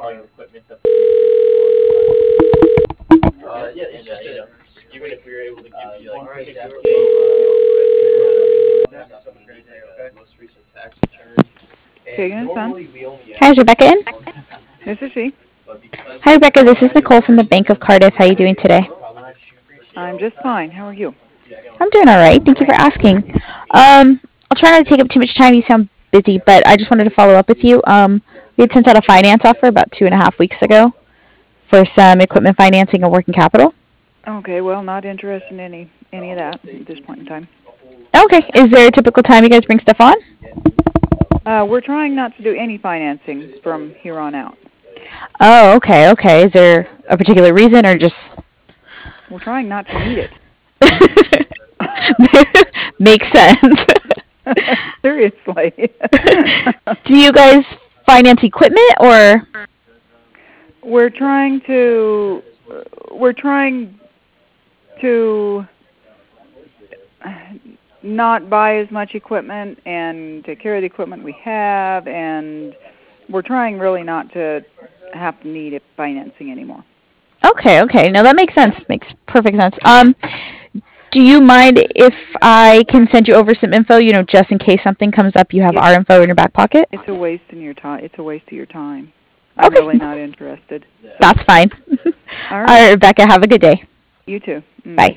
Kagan and Sons. Hi, is Rebecca in? This is she. Hi, Rebecca. This is Nicole from the Bank of Cardiff. How are you doing today? I'm just fine. How are you? I'm doing all right. Thank you for asking. I'll try not to take up too much time. You sound busy, but I just wanted to follow up with you. We had sent out a finance offer about 2.5 weeks ago for some equipment financing and working capital. Okay, well, not interested in any of that at this point in time. Okay. Is there a typical time you guys bring stuff on? We're trying not to do any financing from here on out. Oh, okay, okay. Is there a particular reason or just We're trying not to need it. makes sense? Seriously. Do you guys finance equipment or? we're trying to we're trying to not buy as much equipment and take care of the equipment we have, and we're trying really not to have to need financing anymore. Okay, okay. No, that makes sense. Makes perfect sense. Do you mind if I can send you over some info, just in case something comes up, you have our info in your back pocket? It's a waste in your time. It's a waste of your time. I'm Okay. really not interested. That's fine. All All right. right, Rebecca, have a good day. You too. Bye. Bye.